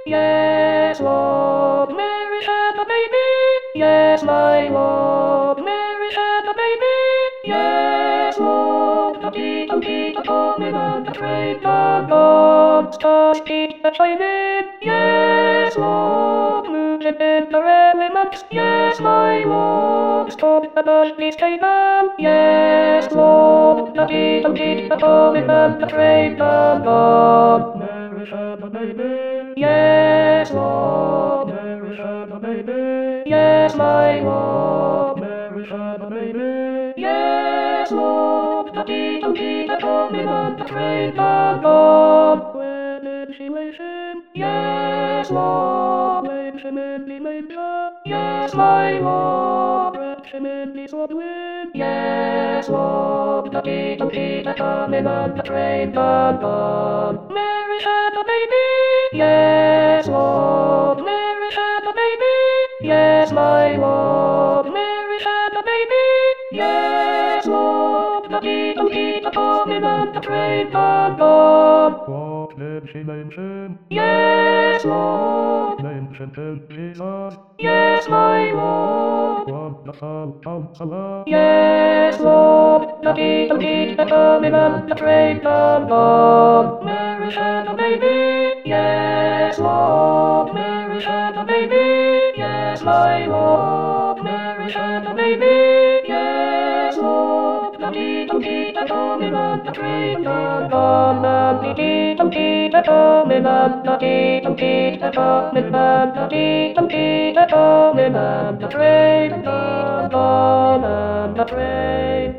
Yes, Lord, Mary had a baby. Yes, my Lord, Mary had a baby. Yes, Lord, the tea, the coming and the train, the God, stars keep the shining. Yes, Lord, moving in the elements. Yes, my Lord, stop the earthly Canaan. Yes, Lord, the tea, the coming and the train, the God. Mary had a baby. Yes, Lord, Mary had a baby. Yes, my Lord, Mary had a baby. Yes, Lord, the tea, the coming and the train, the God. Where did she lay him? Yes, Lord, laid him in the manger. Yes, my Lord, wrapped him in the swaddling. Yes, Lord, the tea, the coming and the train, the God. Mary had a baby. Yes, Lord, Mary had a baby. Yes, my Lord, Mary had a baby. Yes, Lord, the tea, the coming and the train, the God. What did she mention? Yes, Lord. Mention to Jesus. Yes, my Lord. Wonderful Counselor. Yes, Lord. The tea, the coming and the train, the God. Mary had a baby. Yes, Lord. Mary had a baby. Yes, my Lord. Mary had a baby. Yes, Lord. The tea, the coming and the train, the God. The tea, the coming and the tea, the coming and the tea, the coming and the train, the God and the train.